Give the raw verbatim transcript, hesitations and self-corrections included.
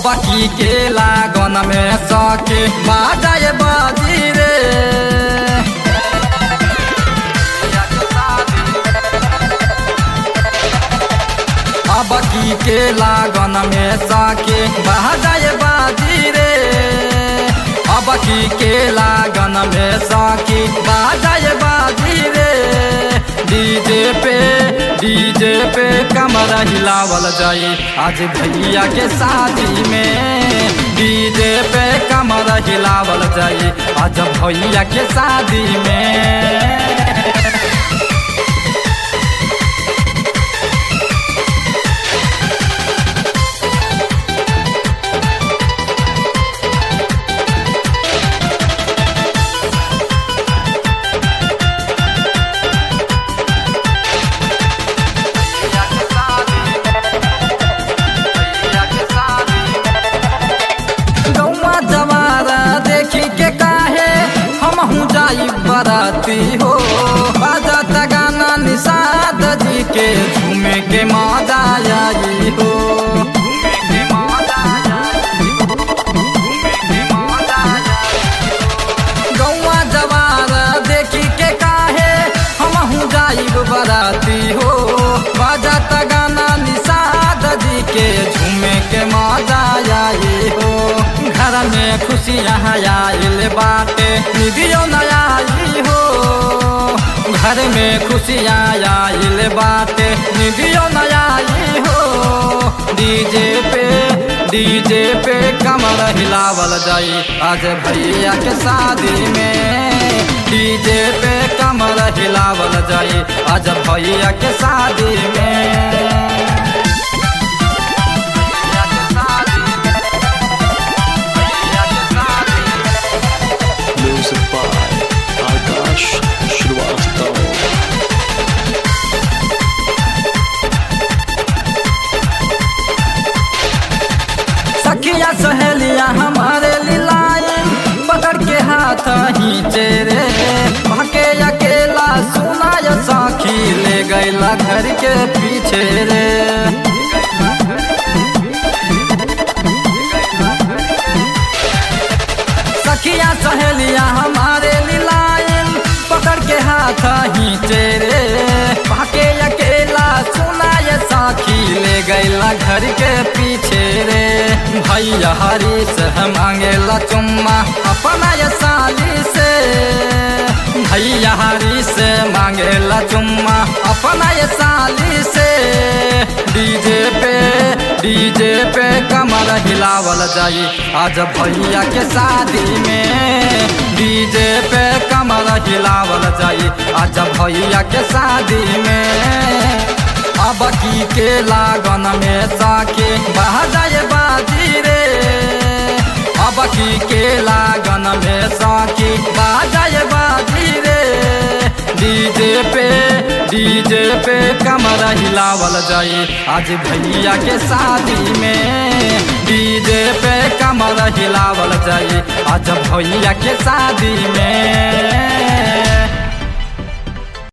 की के लागन में सखी बाजाए बाजी रे। अब की के लागन में सखी बाजाए बाजी रे। अब की के लागन में सखी बाजाए बाजी रे। डीजे पे डीजे पे कमर हिलावल जाई आज भैया के शादी में। डीजे पे कमर हिलावल जाई आज भैया के शादी में। बराती हो बजत गाना निषाद जी के झूमे के मजा आई हो। गौवा जवार देखी के काहे हमहू जाइब बराती हो। बजत गाना निषाद जी के झूमे के मजा आई हो। घर में खुशियाँ आइल बाटे निधियो नया हो। घर में खुशियाँ आइल बाटे निधियो नया हो। डीजे पे डीजे पे कमर हिलावल जाई आज भैया के शादी में। डीजे पे कमर हिलावल जाई आज भैया के शादी में। सखिया सहेलियां हमारे लिलाए पकड़ के हाथ खींचे रे। भाके अकेला सुना या साखी ले गईला घर के पीछे रे। सखिया सहेलियां हमारे लिलाए पकड़ के हाथ खींचे रे। भाके अकेला सुना या साखी ले गईला घर के पीछे रे। भैया हरी से मांगेला चुम्मा अपना ये साली से। भैया हरी से मांगेला चुम्मा अपना ये साली से। डीजे पे डीजे पे कमर हिलावल जाई आज भैया के शादी में। डीजे पे कमर हिलावल जाई आज भैया के शादी में। अब की के लागन में सखी बाजाए बाजी रे। अब की के लागन में सखी बाजाए बाजी रे। डीजे पे डीजे पे कमर हिलावल जाई आज भैया के शादी में। डीजे पे कमर हिलावल जाई आज भैया के शादी में।